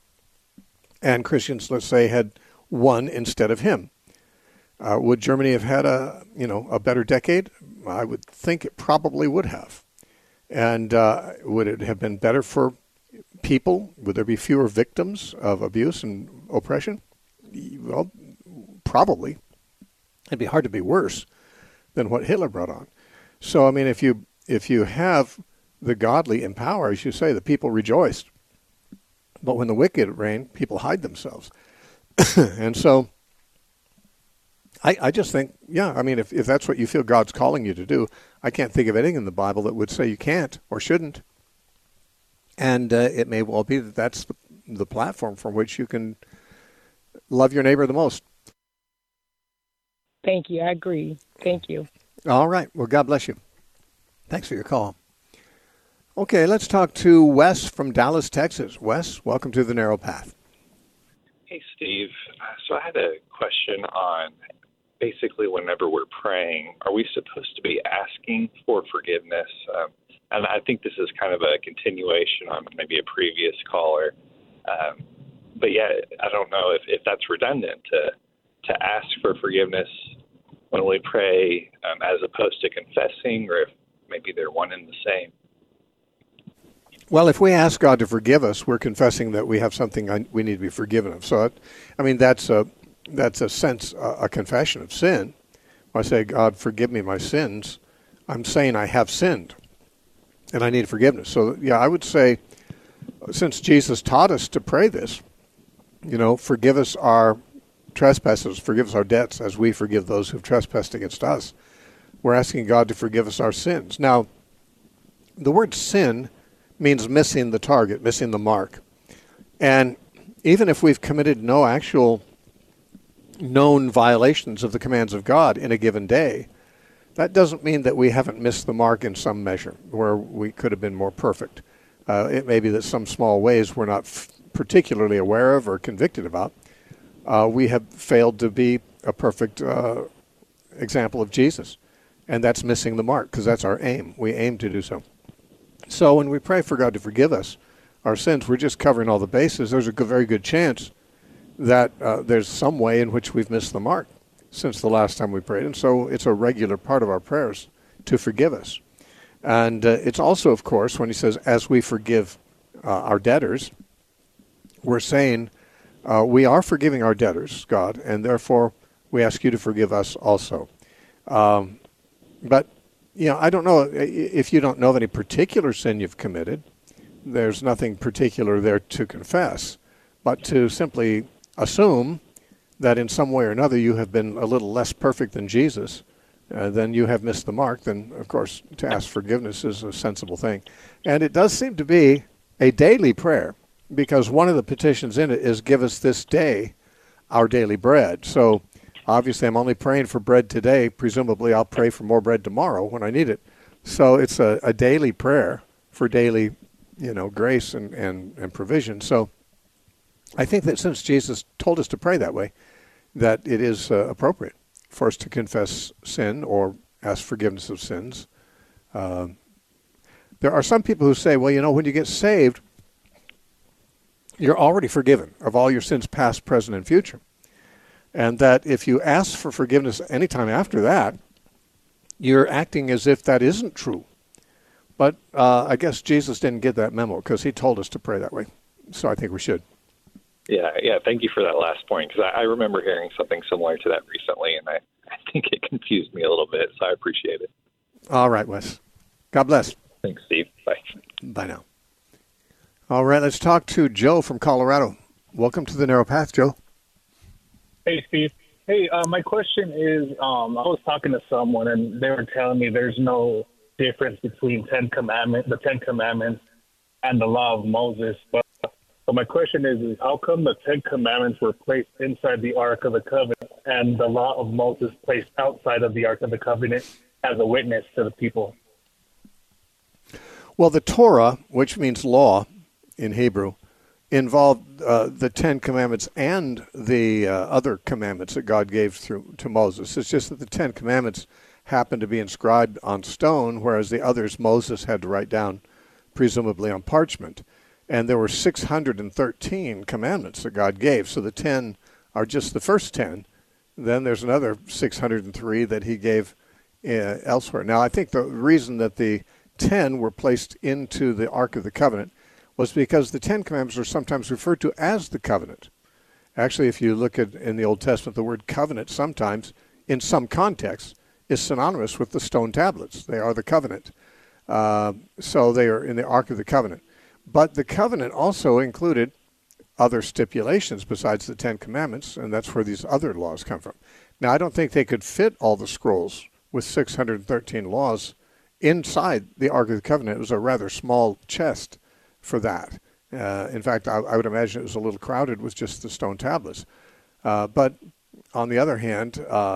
and Christians, let's say, had won instead of him. Uh, would Germany have had a, you know, a better decade? I would think it probably would have. And uh, would it have been better for people? Would there be fewer victims of abuse and oppression? Well, probably. It'd be hard to be worse than what Hitler brought on. So, I mean, if you if you have the godly in power, as you say, the people rejoiced. But when the wicked reign, people hide themselves. And so I, I just think, yeah, I mean, if, if that's what you feel God's calling you to do, I can't think of anything in the Bible that would say you can't or shouldn't. And uh, it may well be that that's the, the platform from which you can love your neighbor the most. Thank you. I agree. Thank you. All right. Well, God bless you. Thanks for your call. Okay, let's talk to Wes from Dallas, Texas. Wes, welcome to The Narrow Path. Hey, Steve. Uh, so I had a question on basically whenever we're praying, are we supposed to be asking for forgiveness? Um, and I think this is kind of a continuation on maybe a previous caller. Um, but yeah, I don't know if, if that's redundant to to ask for forgiveness when we pray um, as opposed to confessing, or if maybe they're one and the same. Well, if we ask God to forgive us, we're confessing that we have something we need to be forgiven of. So, I mean, that's a that's a sense, a confession of sin. When I say, God, forgive me my sins, I'm saying I have sinned, and I need forgiveness. So, yeah, I would say, since Jesus taught us to pray this, you know, forgive us our trespasses, forgive us our debts, as we forgive those who've trespassed against us. We're asking God to forgive us our sins. Now, the word sin means missing the target, missing the mark. And even if we've committed no actual known violations of the commands of God in a given day, that doesn't mean that we haven't missed the mark in some measure, where we could have been more perfect. Uh, it may be that some small ways we're not f- particularly aware of or convicted about. Uh, we have failed to be a perfect uh, example of Jesus. And that's missing the mark, because that's our aim. We aim to do so. So when we pray for God to forgive us our sins, we're just covering all the bases. There's a good, very good chance that uh, there's some way in which we've missed the mark since the last time we prayed. And so it's a regular part of our prayers to forgive us. And uh, it's also, of course, when he says, as we forgive uh, our debtors, we're saying uh, we are forgiving our debtors, God, and therefore we ask you to forgive us also. Um, but, you know, I don't know if you don't know of any particular sin you've committed. There's nothing particular there to confess, but to simply assume that in some way or another you have been a little less perfect than Jesus, uh, then you have missed the mark, then, of course, to ask forgiveness is a sensible thing. And it does seem to be a daily prayer, because one of the petitions in it is, give us this day our daily bread. So obviously I'm only praying for bread today. Presumably I'll pray for more bread tomorrow when I need it. So it's a, a daily prayer for daily, you know, grace and, and, and provision. So I think that since Jesus told us to pray that way, that it is uh, appropriate for us to confess sin or ask forgiveness of sins. Uh, there are some people who say, well, you know, when you get saved, you're already forgiven of all your sins past, present, and future. And that if you ask for forgiveness anytime after that, you're acting as if that isn't true. But uh, I guess Jesus didn't get that memo, because he told us to pray that way. So I think we should. Yeah, yeah. Thank you for that last point, because I, I remember hearing something similar to that recently, and I, I think it confused me a little bit, so I appreciate it. All right, Wes. God bless. Thanks, Steve. Bye. Bye now. All right, let's talk to Joe from Colorado. Welcome to the Narrow Path, Joe. Hey, Steve. Hey, uh, my question is, um, I was talking to someone, and they were telling me there's no difference between Ten Commandments, the Ten Commandments, and the Law of Moses. But so my question is, is, how come the Ten Commandments were placed inside the Ark of the Covenant, and the Law of Moses placed outside of the Ark of the Covenant as a witness to the people? Well, the Torah, which means law in Hebrew, involved uh, the Ten Commandments and the uh, other commandments that God gave through to Moses. It's just that the Ten Commandments happened to be inscribed on stone, whereas the others Moses had to write down, presumably on parchment. And there were six hundred thirteen commandments that God gave. So the ten are just the first ten. Then there's another six hundred three that he gave uh, elsewhere. Now, I think the reason that the ten were placed into the Ark of the Covenant was because the Ten Commandments are sometimes referred to as the covenant. Actually, if you look at in the Old Testament, the word covenant sometimes, in some contexts, is synonymous with the stone tablets. They are the covenant. Uh, so they are in the Ark of the Covenant. But the covenant also included other stipulations besides the Ten Commandments, and that's where these other laws come from. Now, I don't think they could fit all the scrolls with six hundred thirteen laws inside the Ark of the Covenant. It was a rather small chest for that. Uh, in fact, I, I would imagine it was a little crowded with just the stone tablets. Uh, but on the other hand, uh,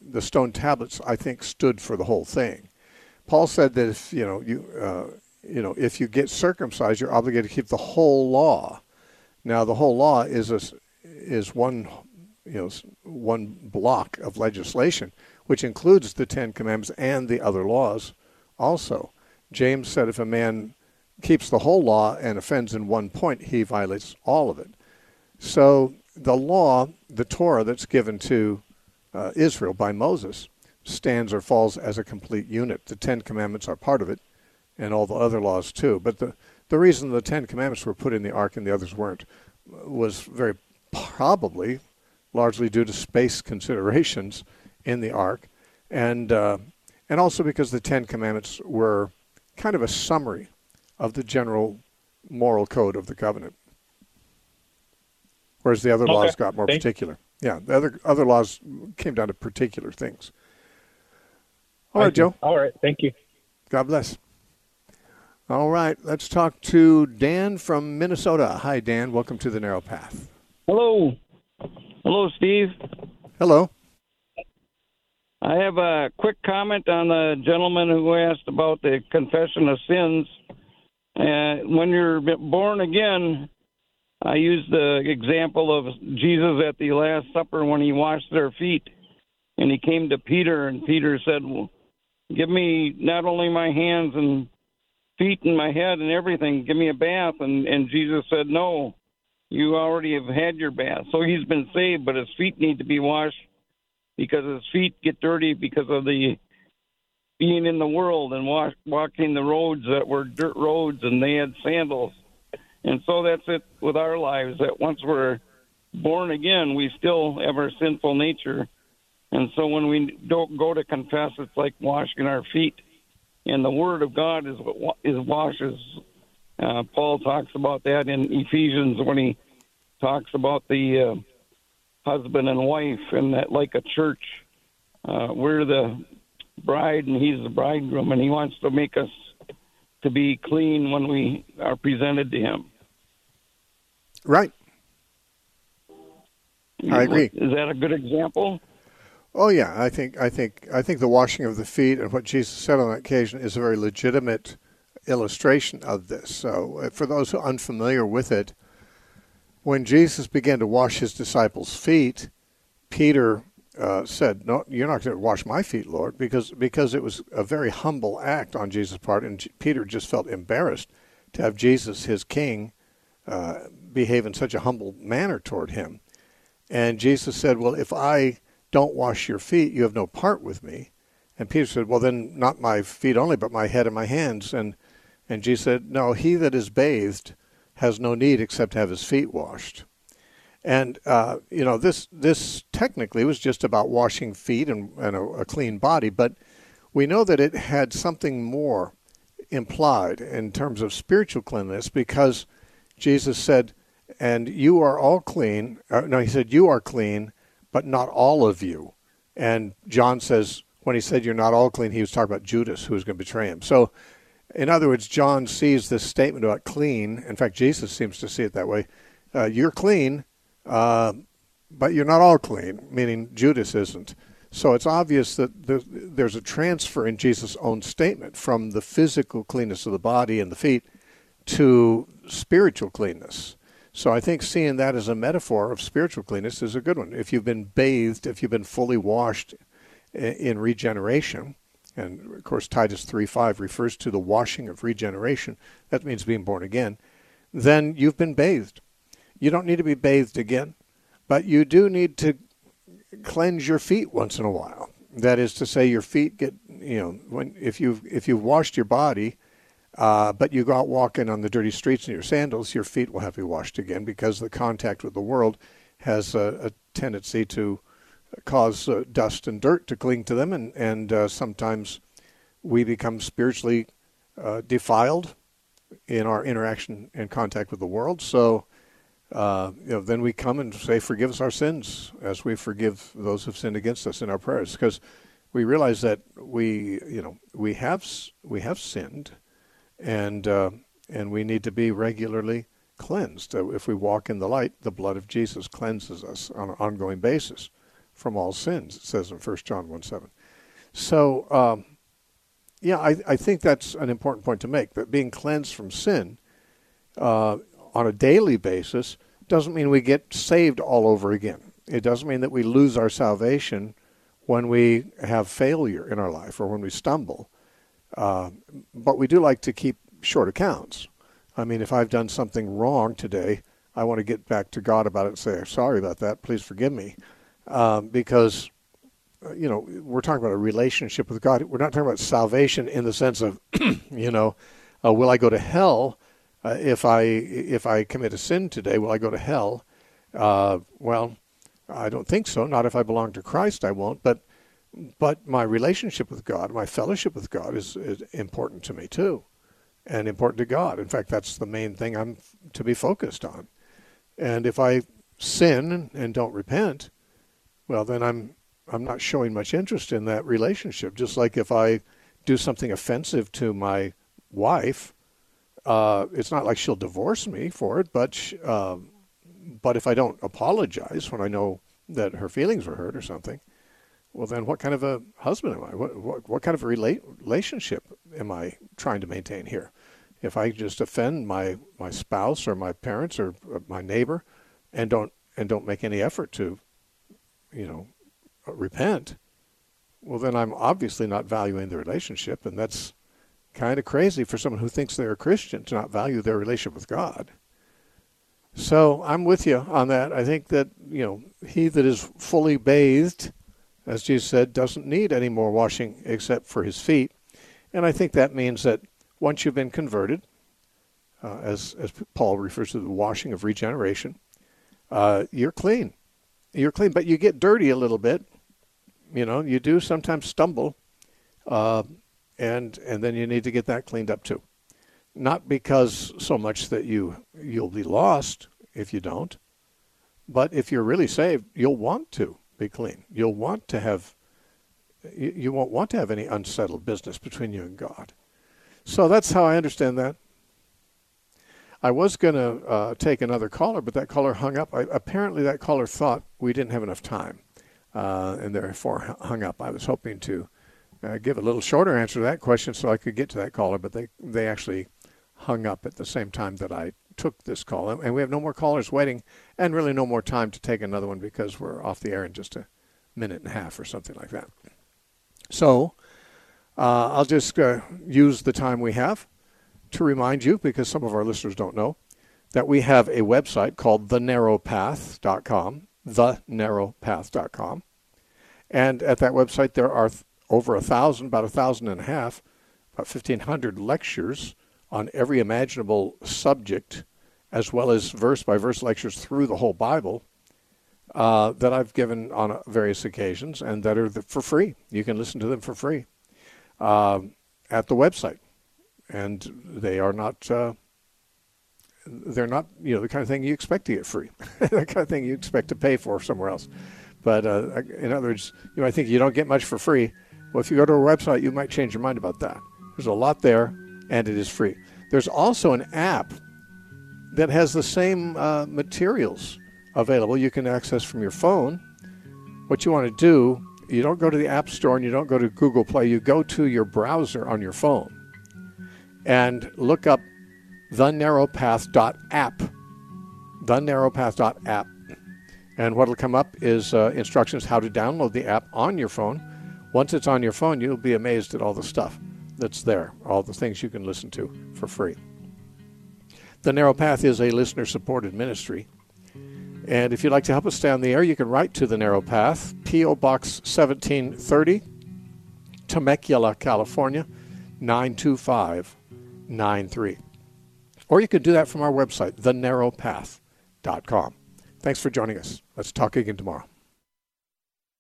the stone tablets, I think, stood for the whole thing. Paul said that if you know you uh, you know if you get circumcised, you're obligated to keep the whole law. Now, the whole law is a, is one you know one block of legislation, which includes the Ten Commandments and the other laws also. James said if a man keeps the whole law and offends in one point, he violates all of it. So the law, the Torah that's given to uh, Israel by Moses, stands or falls as a complete unit. The Ten Commandments are part of it, and all the other laws too. But the, the reason the Ten Commandments were put in the ark and the others weren't was very probably largely due to space considerations in the ark, and uh, and also because the Ten Commandments were kind of a summary of the general moral code of the covenant, whereas the other okay. laws got more Thanks. particular. Yeah, the other other laws came down to particular things. All right, Joe. All right, thank you. God bless. All right, let's talk to Dan from Minnesota. Hi, Dan. Welcome to the Narrow Path. Hello. Hello, Steve. Hello. I have a quick comment on the gentleman who asked about the confession of sins. Uh, when you're born again, I use the example of Jesus at the Last Supper when he washed their feet. And he came to Peter, and Peter said, well, give me not only my hands and feet and my head and everything, give me a bath. And, and Jesus said, no, you already have had your bath. So he's been saved, but his feet need to be washed because his feet get dirty because of the being in the world and walk, walking the roads that were dirt roads, and they had sandals. And so that's it with our lives, that once we're born again, we still have our sinful nature. And so when we don't go to confess, it's like washing our feet. And the Word of God is what is washes. Uh, Paul talks about that in Ephesians when he talks about the uh, husband and wife, and that like a church, uh, we're the bride and he's the bridegroom, and he wants to make us to be clean when we are presented to him. Right. I agree. Is that a good example? Oh yeah, I think I think I think the washing of the feet and what Jesus said on that occasion is a very legitimate illustration of this. So for those who are unfamiliar with it, when Jesus began to wash his disciples' feet, Peter uh, said, "No, you're not going to wash my feet, Lord," because because it was a very humble act on Jesus' part, and Peter just felt embarrassed to have Jesus, his king, uh, behave in such a humble manner toward him. And Jesus said, "Well, if I don't wash your feet, you have no part with me." And Peter said, "Well, then not my feet only, but my head and my hands." And and Jesus said, "No, he that is bathed has no need except to have his feet washed." And, uh, you know, this this technically was just about washing feet and, and a, a clean body, but we know that it had something more implied in terms of spiritual cleanliness, because Jesus said, "And you are all clean." Uh, no, he said, "You are clean, but not all of you." And John says, when he said you're not all clean, he was talking about Judas, who was going to betray him. So, in other words, John sees this statement about clean. In fact, Jesus seems to see it that way. Uh, you're clean, uh, but you're not all clean, meaning Judas isn't. So it's obvious that the, there's a transfer in Jesus' own statement from the physical cleanness of the body and the feet to spiritual cleanness. So I think seeing that as a metaphor of spiritual cleanness is a good one. If you've been bathed, if you've been fully washed in regeneration, and of course Titus three five refers to the washing of regeneration, that means being born again, then you've been bathed. You don't need to be bathed again, but you do need to cleanse your feet once in a while. That is to say, your feet get, you know, when if you've, if you've washed your body, Uh, but you go out walking on the dirty streets in your sandals, your feet will have to be washed again, because the contact with the world has a, a tendency to cause uh, dust and dirt to cling to them, and, and uh, sometimes we become spiritually uh, defiled in our interaction and contact with the world. So uh, you know, then we come and say, "Forgive us our sins as we forgive those who've sinned against us," in our prayers, because we realize that we, you know, we have we have sinned. And uh, and we need to be regularly cleansed. Uh, if we walk in the light, the blood of Jesus cleanses us on an ongoing basis. from all sins, it says in First John one seven. So, um, yeah, I, I think that's an important point to make, that being cleansed from sin uh, on a daily basis doesn't mean we get saved all over again. It doesn't mean that we lose our salvation when we have failure in our life or when we stumble. Uh, but we do like to keep short accounts. I mean, if I've done something wrong today, I want to get back to God about it and say, sorry about that, please forgive me. Um, because, you know, we're talking about a relationship with God. We're not talking about salvation in the sense of, you know, uh, will I go to hell uh, if I if I commit a sin today? Will I go to hell? Uh, well, I don't think so. Not if I belong to Christ, I won't. But but my relationship with God, my fellowship with God is, is important to me too, and important to God. In fact, that's the main thing I'm to be focused on. And if I sin and don't repent, well, then I'm I'm not showing much interest in that relationship. Just like if I do something offensive to my wife, uh, it's not like she'll divorce me for it, but sh- uh, but if I don't apologize when I know that her feelings were hurt or something, well, then what kind of a husband am I? What what, what kind of a rela- relationship am I trying to maintain here? If I just offend my, my spouse or my parents or my neighbor and don't and don't make any effort to, you know, repent, well, then I'm obviously not valuing the relationship, and that's kind of crazy for someone who thinks they're a Christian to not value their relationship with God. So I'm with you on that. I think that, you know, he that is fully bathed, as Jesus said, doesn't need any more washing except for his feet. And I think that means that once you've been converted, uh, as as Paul refers to the washing of regeneration, uh, you're clean. You're clean, but you get dirty a little bit. You know, you do sometimes stumble, uh, and and then you need to get that cleaned up too. Not because so much that you, you'll be lost if you don't, but if you're really saved, you'll want to be clean. You'll want to have, you, you won't want to have any unsettled business between you and God. So that's how I understand that. I was going to uh, take another caller, but that caller hung up. I, apparently that caller thought we didn't have enough time, uh, and therefore hung up. I was hoping to uh, give a little shorter answer to that question so I could get to that caller, but they, they actually hung up at the same time that I took this call. And we have no more callers waiting, and really no more time to take another one because we're off the air in just a minute and a half or something like that. So uh, I'll just uh, use the time we have to remind you, because some of our listeners don't know, that we have a website called the narrow path dot com, the narrow path dot com. And at that website there are th- over a thousand, about a thousand and a half, about fifteen hundred lectures on every imaginable subject, as well as verse-by-verse lectures through the whole Bible uh, that I've given on various occasions, and that are the, for free. You can listen to them for free uh, at the website. And they are not, uh, they're not, you know, the kind of thing you expect to get free, the kind of thing you expect to pay for somewhere else. But uh, in other words, you know, I think you don't get much for free. Well, if you go to our website, you might change your mind about that. There's a lot there, and it is free. There's also an app that has the same uh, materials available you can access from your phone. What you want to do, you don't go to the App Store and you don't go to Google Play. You go to your browser on your phone and look up the narrow path dot app, the narrow path dot app. And what will come up is uh, instructions how to download the app on your phone. Once it's on your phone, you'll be amazed at all the stuff that's there, all the things you can listen to for free. The Narrow Path is a listener-supported ministry. And if you'd like to help us stay on the air, you can write to The Narrow Path, P O Box seventeen thirty, Temecula, California, nine two five nine three. Or you could do that from our website, the narrow path dot com. Thanks for joining us. Let's talk again tomorrow.